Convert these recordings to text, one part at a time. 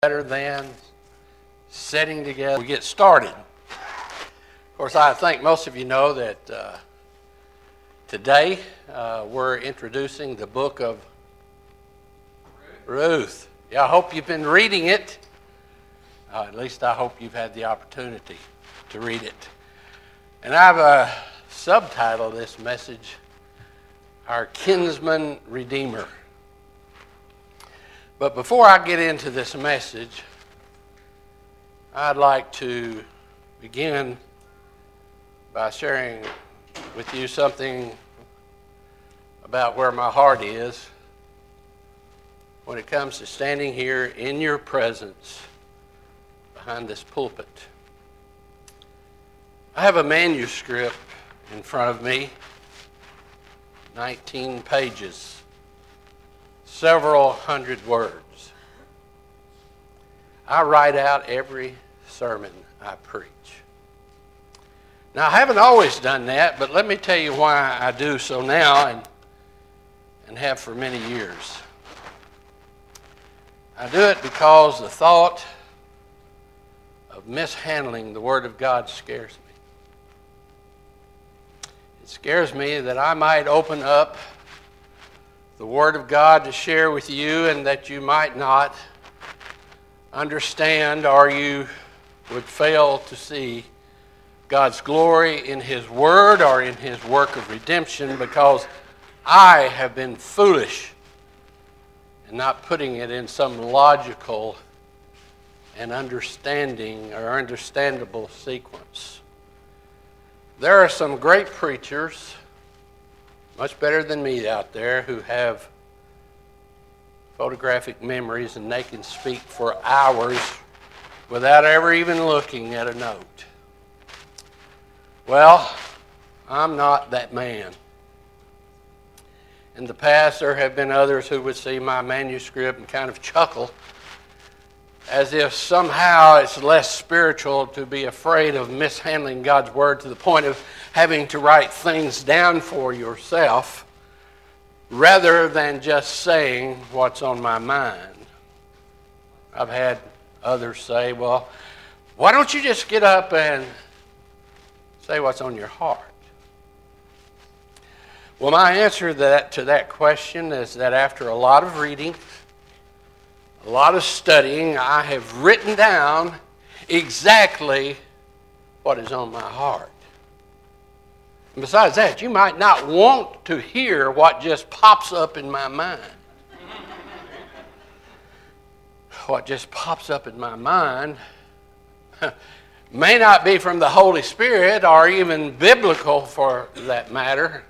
better than sitting together. We get started. Of course, I think most of you know that today we're introducing the book of Ruth. Yeah, I hope you've been reading it. At least I hope you've had the opportunity to read it. And I have a subtitle of this message, Our Kinsman Redeemer. But before I get into this message, I'd like to begin by sharing with you something about where my heart is when it comes to standing here in your presence behind this pulpit. I have a manuscript in front of me, 19 pages. Several hundred words. I write out every sermon I preach. Now, I haven't always done that, but let me tell you why I do so now and have for many years. I do it because the thought of mishandling the Word of God scares me. It scares me that I might open up the Word of God to share with you and that you might not understand, or you would fail to see God's glory in His Word or in His work of redemption because I have been foolish in not putting it in some logical and understanding or understandable sequence. There are some great preachers, much better than me out there, who have photographic memories and they can speak for hours without ever even looking at a note. Well, I'm not that man. In the past, there have been others who would see my manuscript and kind of chuckle as if somehow it's less spiritual to be afraid of mishandling God's Word to the point of having to write things down for yourself rather than just saying what's on my mind. I've had others say, well, why don't you just get up and say what's on your heart? Well, my answer to that question is that after a lot of reading, a lot of studying, I have written down exactly what is on my heart. And besides that, you might not want to hear what just pops up in my mind. What just pops up in my mind may not be from the Holy Spirit or even biblical for that matter.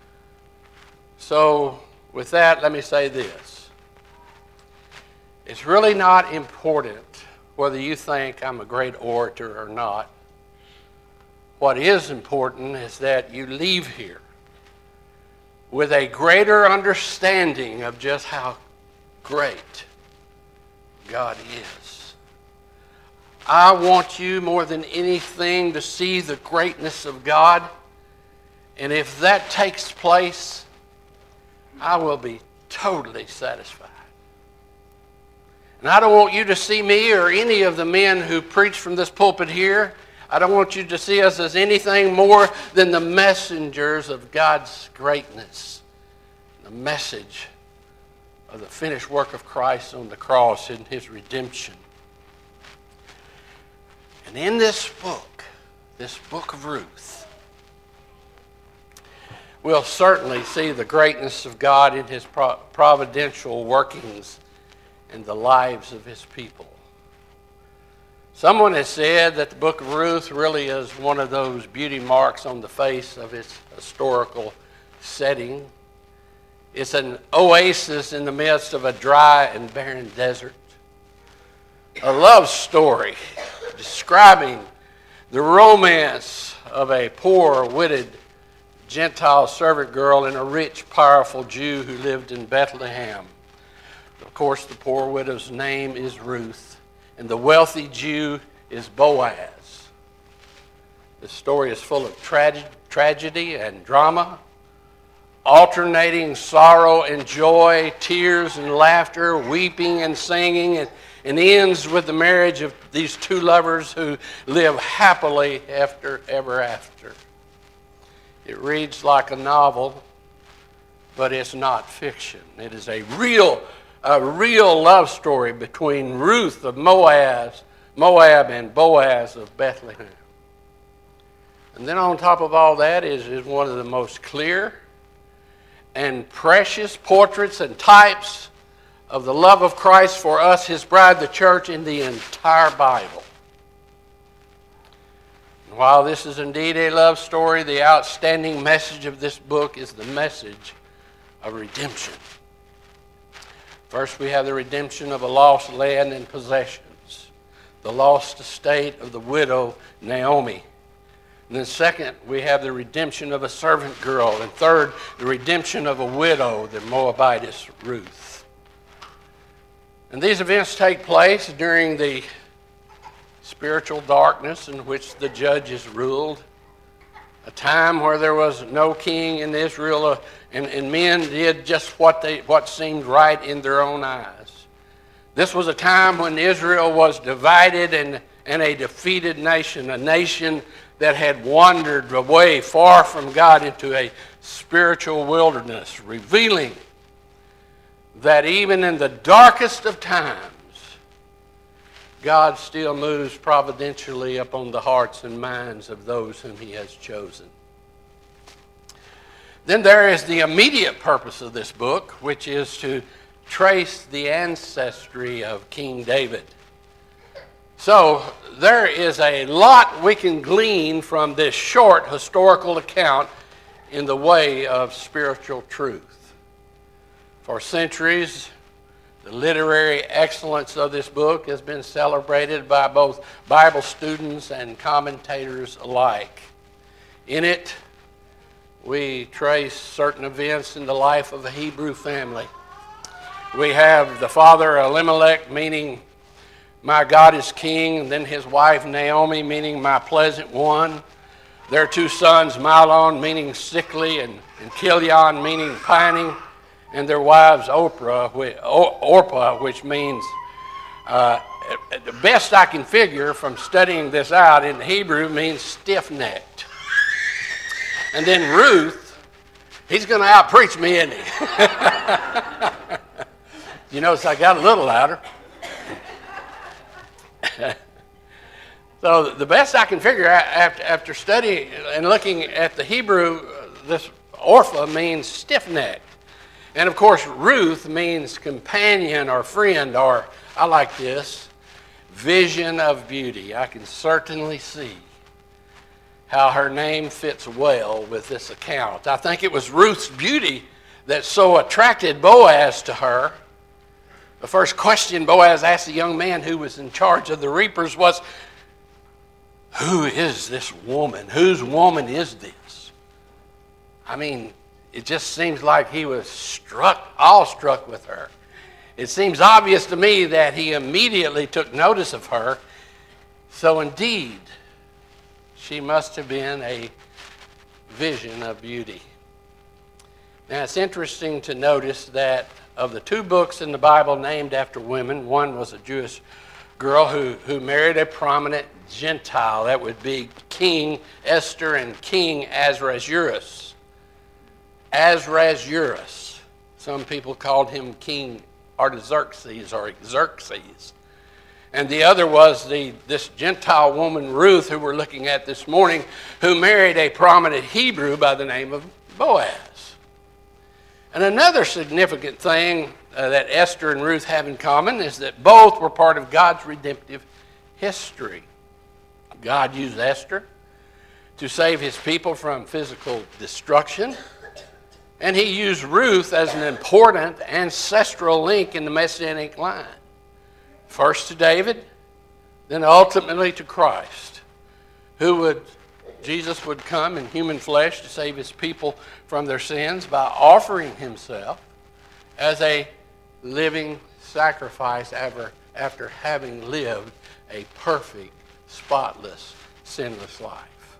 So with that, let me say this. It's really not important whether you think I'm a great orator or not. What is important is that you leave here with a greater understanding of just how great God is. I want you more than anything to see the greatness of God. And if that takes place, I will be totally satisfied. And I don't want you to see me or any of the men who preach from this pulpit here. I don't want you to see us as anything more than the messengers of God's greatness. The message of the finished work of Christ on the cross and His redemption. And in this book of Ruth, we'll certainly see the greatness of God in His providential workings in the lives of His people. Someone has said that the book of Ruth really is one of those beauty marks on the face of its historical setting. It's an oasis in the midst of a dry and barren desert. A love story describing the romance of a poor-witted Gentile servant girl and a rich, powerful Jew who lived in Bethlehem. Of course, the poor widow's name is Ruth, and the wealthy Jew is Boaz. This story is full of tragedy and drama, alternating sorrow and joy, tears and laughter, weeping and singing, and ends with the marriage of these two lovers who live happily ever after. It reads like a novel, but it's not fiction. It is a real love story between Ruth of Moab and Boaz of Bethlehem. And then on top of all that is one of the most clear and precious portraits and types of the love of Christ for us, his bride, the church, in the entire Bible. And while this is indeed a love story, the outstanding message of this book is the message of redemption. First, we have the redemption of a lost land and possessions, the lost estate of the widow Naomi. And then second, we have the redemption of a servant girl. And third, the redemption of a widow, the Moabitess Ruth. And these events take place during the spiritual darkness in which the judges ruled, a time where there was no king in Israel, and men did just what seemed right in their own eyes. This was a time when Israel was divided and a defeated nation, a nation that had wandered away far from God into a spiritual wilderness, revealing that even in the darkest of times, God still moves providentially upon the hearts and minds of those whom he has chosen. Then there is the immediate purpose of this book, which is to trace the ancestry of King David. So there is a lot we can glean from this short historical account in the way of spiritual truth. For centuries, the literary excellence of this book has been celebrated by both Bible students and commentators alike. In it, we trace certain events in the life of a Hebrew family. We have the father Elimelech, meaning my God is king, and then his wife Naomi, meaning my pleasant one. Their two sons, Mahlon, meaning sickly, and Chilion, meaning pining, and their wives Orpah, which means, the best I can figure from studying this out in Hebrew, means stiff-necked. And then Ruth, he's going to out-preach me, isn't he? You notice I got a little louder. So the best I can figure after studying and looking at the Hebrew, this Orpah means stiff-necked. And of course, Ruth means companion or friend, or I like this, vision of beauty. I can certainly see how her name fits well with this account. I think it was Ruth's beauty that so attracted Boaz to her. The first question Boaz asked the young man who was in charge of the reapers was, who is this woman? Whose woman is this? I mean, it just seems like he was awestruck with her. It seems obvious to me that he immediately took notice of her. So indeed, she must have been a vision of beauty. Now, it's interesting to notice that of the two books in the Bible named after women, one was a Jewish girl who married a prominent Gentile. That would be King Esther and King Ahasuerus. Ahasuerus. Some people called him King Artaxerxes or Xerxes. And the other was this Gentile woman, Ruth, who we're looking at this morning, who married a prominent Hebrew by the name of Boaz. And another significant thing that Esther and Ruth have in common is that both were part of God's redemptive history. God used Esther to save his people from physical destruction, and he used Ruth as an important ancestral link in the Messianic line. First to David, then ultimately to Christ, Jesus would come in human flesh to save his people from their sins by offering himself as a living sacrifice after having lived a perfect, spotless, sinless life.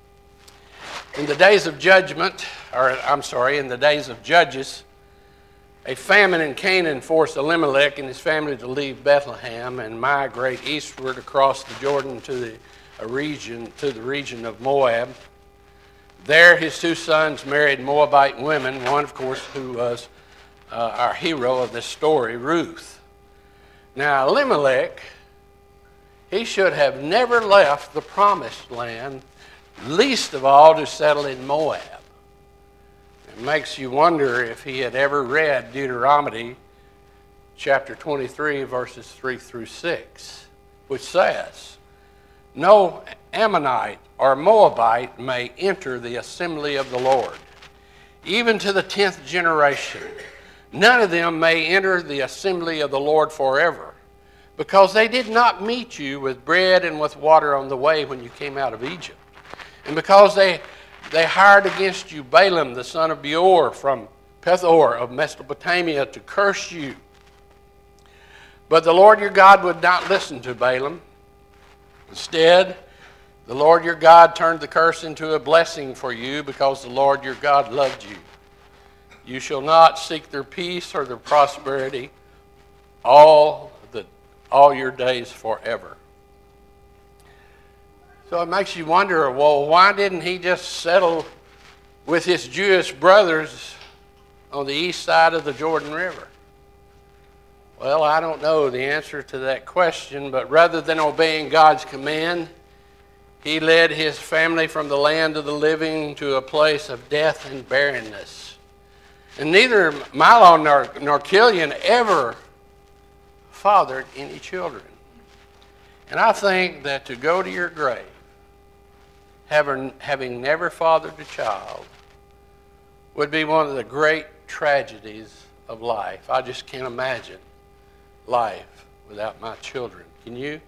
In the days of Judges, A famine in Canaan forced Elimelech and his family to leave Bethlehem and migrate eastward across the Jordan to the region of Moab. There, his two sons married Moabite women, one, of course, who was our hero of this story, Ruth. Now, Elimelech, he should have never left the promised land, least of all to settle in Moab. It makes you wonder if he had ever read Deuteronomy chapter 23, verses 3 through 6, which says, "No Ammonite or Moabite may enter the assembly of the Lord, even to the 10th generation. None of them may enter the assembly of the Lord forever, because they did not meet you with bread and with water on the way when you came out of Egypt. And because they hired against you Balaam, the son of Beor, from Pethor of Mesopotamia, to curse you. But the Lord your God would not listen to Balaam. Instead, the Lord your God turned the curse into a blessing for you, because the Lord your God loved you. You shall not seek their peace or their prosperity all your days forever." So it makes you wonder, well, why didn't he just settle with his Jewish brothers on the east side of the Jordan River? Well, I don't know the answer to that question, but rather than obeying God's command, he led his family from the land of the living to a place of death and barrenness. And neither Mahlon nor Chilion ever fathered any children. And I think that to go to your grave, having never fathered a child, would be one of the great tragedies of life. I just can't imagine life without my children. Can you?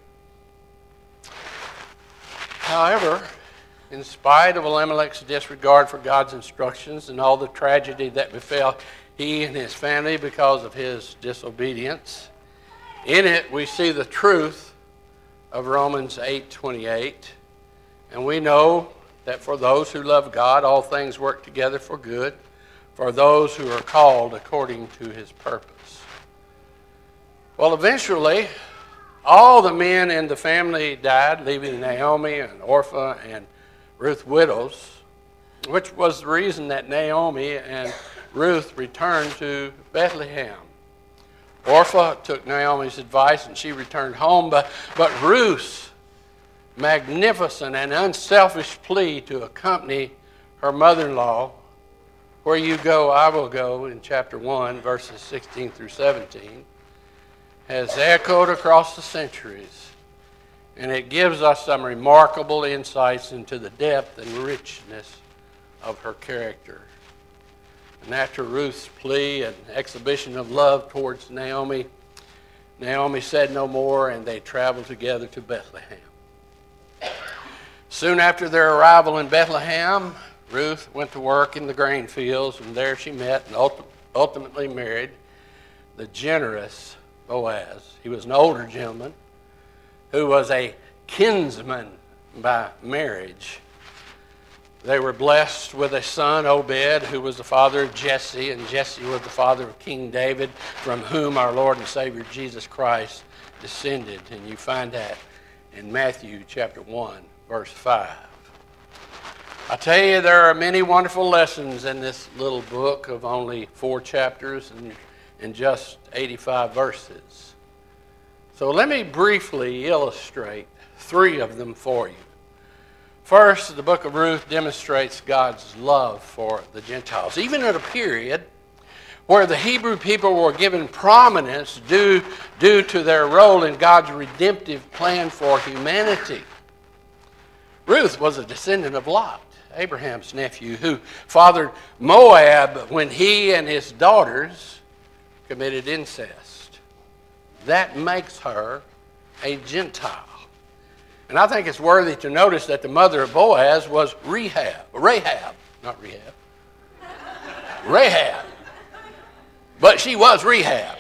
However, in spite of Elimelech's disregard for God's instructions and all the tragedy that befell he and his family because of his disobedience, in it we see the truth of Romans 8:28. And we know that for those who love God, all things work together for good, for those who are called according to his purpose. Well, eventually, all the men in the family died, leaving Naomi and Orpah and Ruth widows, which was the reason that Naomi and Ruth returned to Bethlehem. Orpah took Naomi's advice and she returned home, but Ruth's magnificent and unselfish plea to accompany her mother-in-law, "Where you go, I will go," in chapter 1, verses 16 through 17, has echoed across the centuries, and it gives us some remarkable insights into the depth and richness of her character. And after Ruth's plea and exhibition of love towards Naomi, Naomi said no more, and they traveled together to Bethlehem. Soon after their arrival in Bethlehem, Ruth went to work in the grain fields, and there she met and ultimately married the generous Boaz. He was an older gentleman who was a kinsman by marriage. They were blessed with a son, Obed, who was the father of Jesse, and Jesse was the father of King David, from whom our Lord and Savior Jesus Christ descended. And you find that in Matthew chapter 1, verse 5. I tell you, there are many wonderful lessons in this little book of only 4 chapters and just 85 verses. So let me briefly illustrate 3 of them for you. First, the book of Ruth demonstrates God's love for the Gentiles, even at a period where the Hebrew people were given prominence due to their role in God's redemptive plan for humanity. Ruth was a descendant of Lot, Abraham's nephew, who fathered Moab when he and his daughters committed incest. That makes her a Gentile. And I think it's worthy to notice that the mother of Boaz was Rahab. But she was Rahab.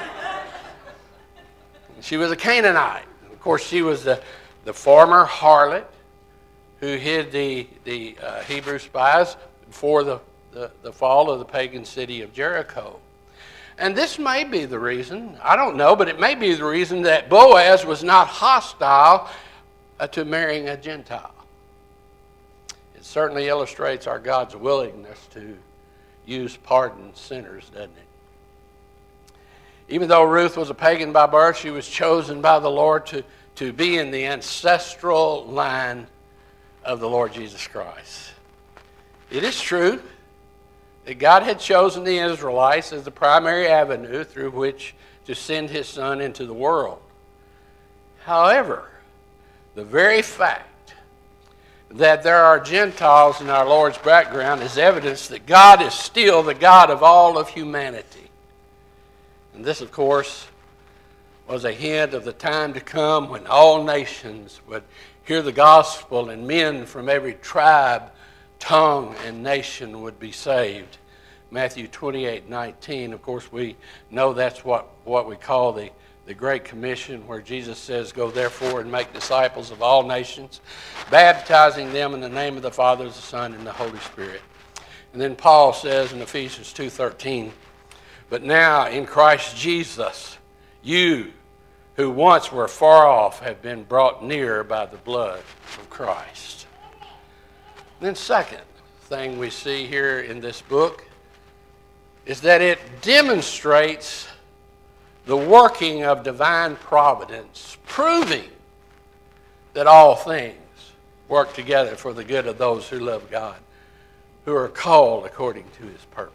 She was a Canaanite. Of course, she was the former harlot who hid the Hebrew spies before the fall of the pagan city of Jericho. And this may be the reason, I don't know, but it may be the reason that Boaz was not hostile to marrying a Gentile. It certainly illustrates our God's willingness to use pardoned sinners, doesn't it? Even though Ruth was a pagan by birth, she was chosen by the Lord to be in the ancestral line of the Lord Jesus Christ. It is true that God had chosen the Israelites as the primary avenue through which to send his Son into the world. However, the very fact that there are Gentiles in our Lord's background is evidence that God is still the God of all of humanity. And this, of course, was a hint of the time to come when all nations would hear the gospel and men from every tribe, tongue, and nation would be saved. Matthew 28:19, of course, we know that's what we call the Great Commission, where Jesus says, "Go therefore and make disciples of all nations, baptizing them in the name of the Father, the Son, and the Holy Spirit." And then Paul says in Ephesians 2:13, "But now in Christ Jesus, you who once were far off have been brought near by the blood of Christ." Then second thing we see here in this book is that it demonstrates the working of divine providence, proving that all things work together for the good of those who love God, who are called according to his purpose.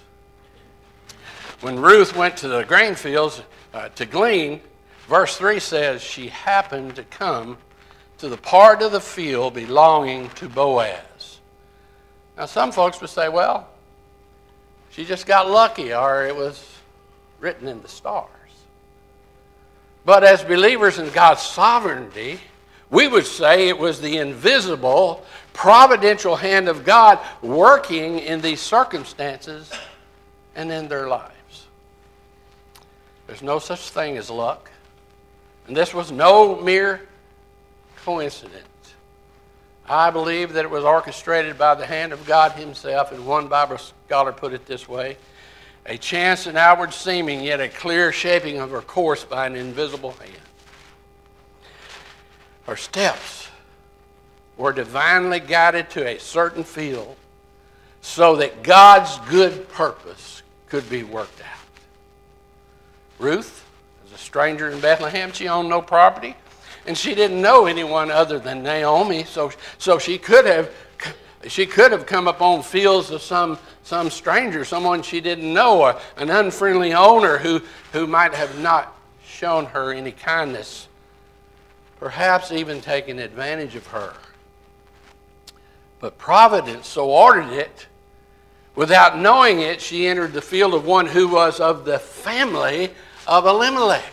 When Ruth went to the grain fields to glean, verse 3 says she happened to come to the part of the field belonging to Boaz. Now some folks would say, well, she just got lucky, or it was written in the stars. But as believers in God's sovereignty, we would say it was the invisible, providential hand of God working in these circumstances and in their lives. There's no such thing as luck. And this was no mere coincidence. I believe that it was orchestrated by the hand of God himself, and one Bible scholar put it this way: a chance and outward seeming, yet a clear shaping of her course by an invisible hand. Her steps were divinely guided to a certain field so that God's good purpose could be worked out. Ruth, as a stranger in Bethlehem, she owned no property, and she didn't know anyone other than Naomi, so she could have come upon fields of some stranger, someone she didn't know, an unfriendly owner who might have not shown her any kindness, perhaps even taken advantage of her. But providence so ordered it. Without knowing it, she entered the field of one who was of the family of Elimelech.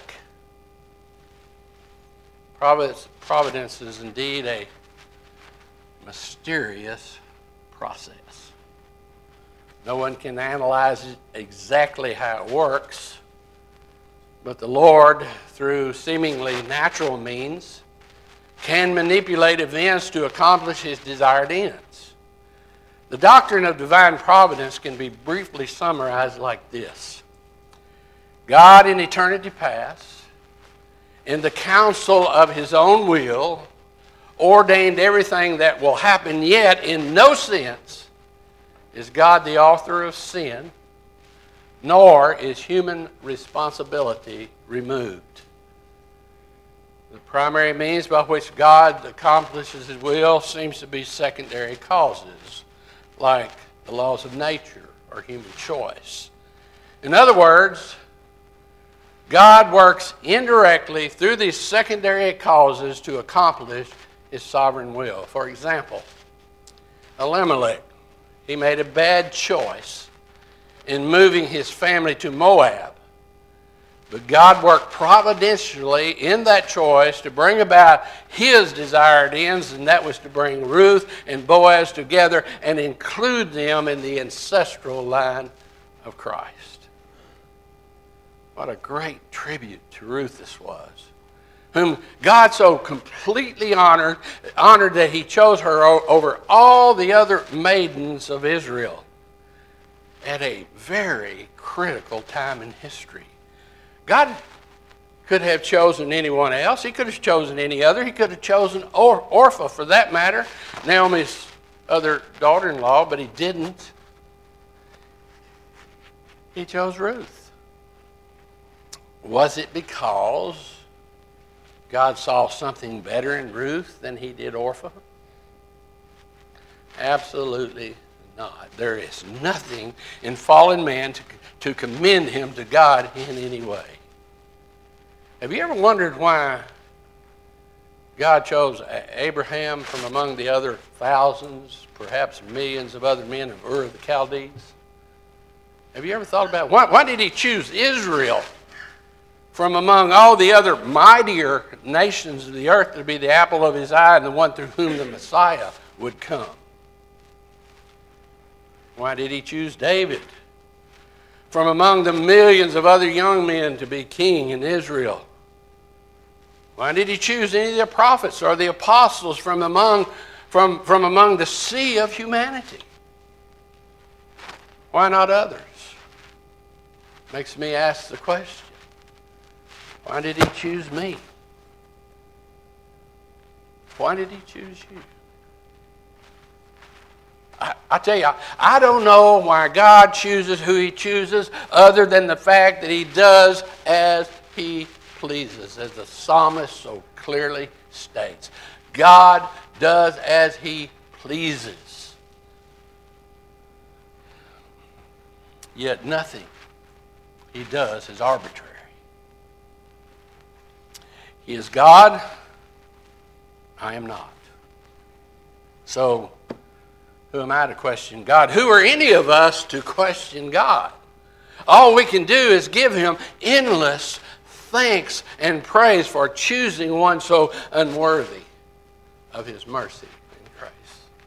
Providence is indeed a mysterious process. No one can analyze exactly how it works, but the Lord, through seemingly natural means, can manipulate events to accomplish his desired ends. The doctrine of divine providence can be briefly summarized like this: God in eternity past, in the counsel of his own will, ordained everything that will happen, yet in no sense is God the author of sin, nor is human responsibility removed. The primary means by which God accomplishes his will seems to be secondary causes, like the laws of nature or human choice. In other words, God works indirectly through these secondary causes to accomplish his sovereign will. For example, Elimelech, he made a bad choice in moving his family to Moab. But God worked providentially in that choice to bring about his desired ends, and that was to bring Ruth and Boaz together and include them in the ancestral line of Christ. What a great tribute to Ruth this was, whom God so completely honored that he chose her over all the other maidens of Israel. at a very critical time in history. God could have chosen anyone else. He could have chosen any other. He could have chosen Orpha, for that matter, Naomi's other daughter-in-law, but he didn't. He chose Ruth. Was it because God saw something better in Ruth than he did Orpha? Absolutely not. There is nothing in fallen man to commend him to God in any way. Have you ever wondered why God chose Abraham from among the other thousands, perhaps millions of other men of Ur of the Chaldees? Have you ever thought about why did he choose Israel from among all the other mightier nations of the earth to be the apple of his eye and the one through whom the Messiah would come? Why did he choose David from among the millions of other young men to be king in Israel? Why did he choose any of the prophets or the apostles from among the sea of humanity? Why not others? Makes me ask the question, why did he choose me? Why did he choose you? I tell you, I don't know why God chooses who he chooses other than the fact that he does as he pleases, as the psalmist so clearly states. God does as he pleases. Yet nothing he does is arbitrary. He is God, I am not. So, who am I to question God? Who are any of us to question God? All we can do is give him endless thanks and praise for choosing one so unworthy of his mercy and grace.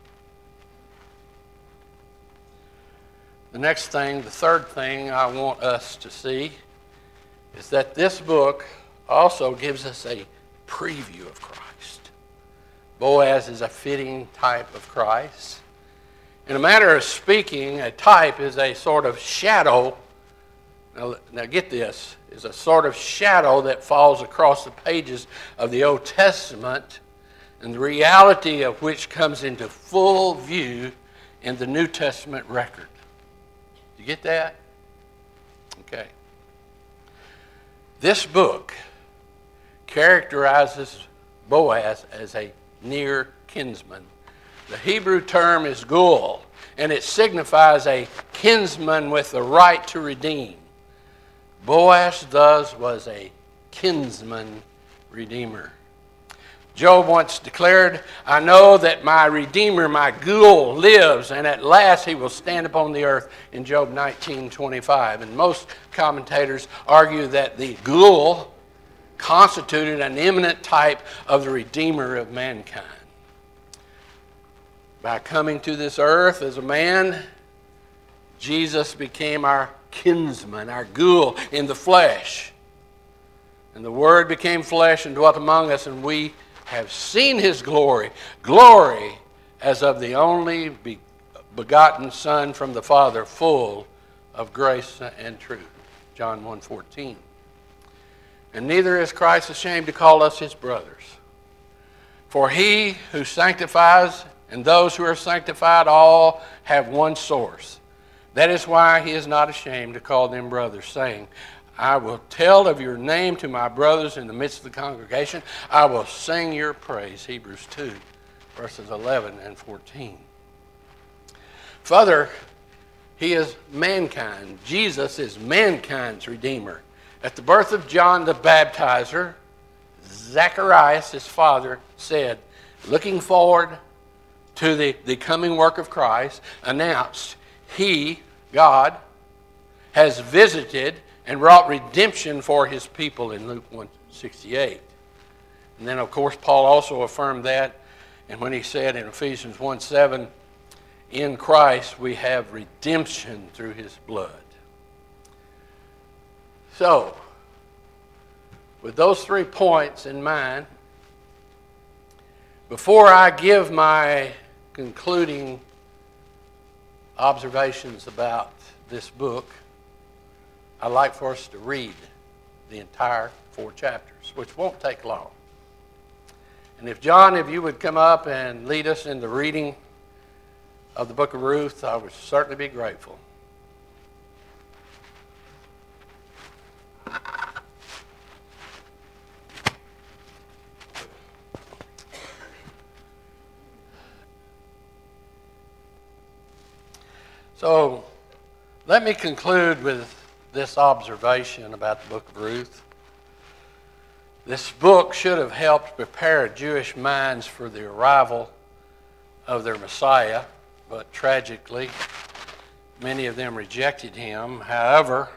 The next thing, the third thing I want us to see is that this book also gives us a preview of Christ. Boaz is a fitting type of Christ. In a manner of speaking, a type is a sort of shadow. Now get this, is a sort of shadow that falls across the pages of the Old Testament, and the reality of which comes into full view in the New Testament record. You get that? Okay. This book characterizes Boaz as a near kinsman. The Hebrew term is gul, and it signifies a kinsman with the right to redeem. Boaz thus was a kinsman redeemer. Job once declared, I know that my Redeemer, my gul, lives, and at last he will stand upon the earth, in Job 19:25. And most commentators argue that the gul constituted an eminent type of the Redeemer of mankind. By coming to this earth as a man, Jesus became our kinsman, our gul in the flesh. And the Word became flesh and dwelt among us, and we have seen his glory, glory as of the only begotten Son from the Father, full of grace and truth. John 1:14. And neither is Christ ashamed to call us his brothers. For he who sanctifies and those who are sanctified all have one source. That is why he is not ashamed to call them brothers, saying, I will tell of your name to my brothers in the midst of the congregation. I will sing your praise. Hebrews 2, verses 11 and 14. Further, he is mankind. Jesus is mankind's Redeemer. At the birth of John the Baptizer, Zacharias, his father, said, looking forward to the coming work of Christ, announced, he, God, has visited and wrought redemption for his people in Luke 1:68. And then, of course, Paul also affirmed that, and when he said in Ephesians 1:7, in Christ we have redemption through his blood. So, with those 3 points in mind, before I give my concluding observations about this book, I'd like for us to read the entire 4 chapters, which won't take long. And if John, if you would come up and lead us in the reading of the book of Ruth, I would certainly be grateful. So let me conclude with this observation about the book of Ruth. This book should have helped prepare Jewish minds for the arrival of their Messiah, but tragically, many of them rejected him. However,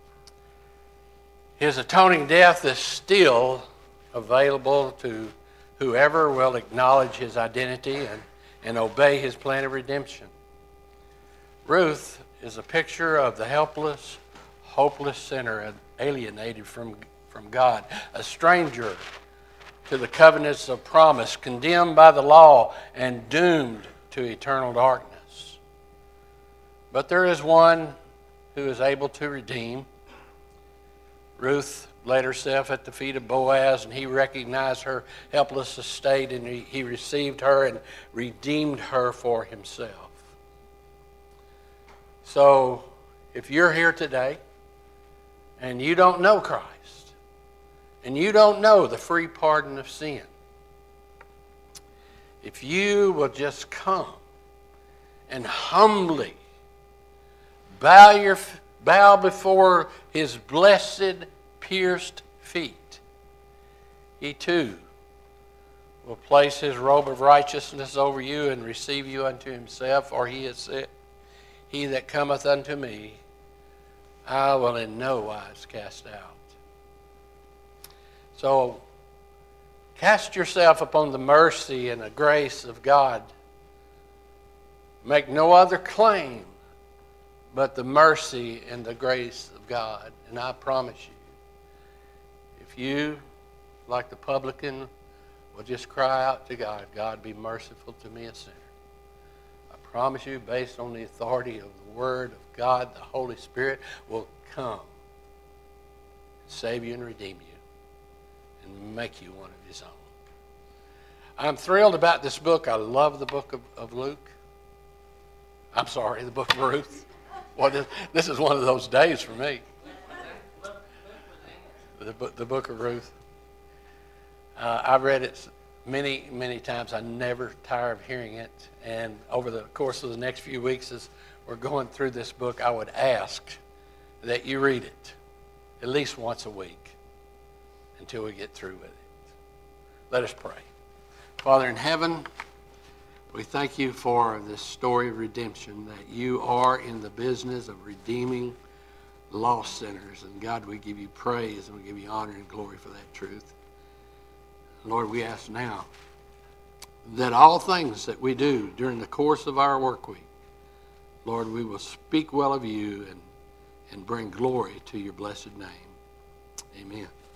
his atoning death is still available to whoever will acknowledge his identity and obey his plan of redemption. Ruth is a picture of the helpless, hopeless sinner alienated from God, a stranger to the covenants of promise, condemned by the law and doomed to eternal darkness. But there is one who is able to redeem. Ruth laid herself at the feet of Boaz, and he recognized her helpless estate, and he received her and redeemed her for himself. So, if you're here today and you don't know Christ, and you don't know the free pardon of sin, if you will just come and humbly bow before his blessed, pierced feet, he too will place his robe of righteousness over you and receive you unto himself, for he has said, "He that cometh unto me, I will in no wise cast out." So, cast yourself upon the mercy and the grace of God. Make no other claim but the mercy and the grace of God. And I promise you, if you, like the publican, will just cry out to God, "God, be merciful to me, a sinner," I promise you, based on the authority of the Word of God, the Holy Spirit will come, save you and redeem you, and make you one of his own. I'm thrilled about this book. I love the book of Luke. I'm sorry, the book of Ruth. Well, this is one of those days for me. The book of Ruth. I've read it many, many times. I never tire of hearing it. And over the course of the next few weeks, as we're going through this book, I would ask that you read it at least once a week until we get through with it. Let us pray. Father in heaven, we thank you for this story of redemption, that you are in the business of redeeming lost sinners. And God, we give you praise and we give you honor and glory for that truth. Lord, we ask now that all things that we do during the course of our work week, Lord, we will speak well of you and bring glory to your blessed name. Amen.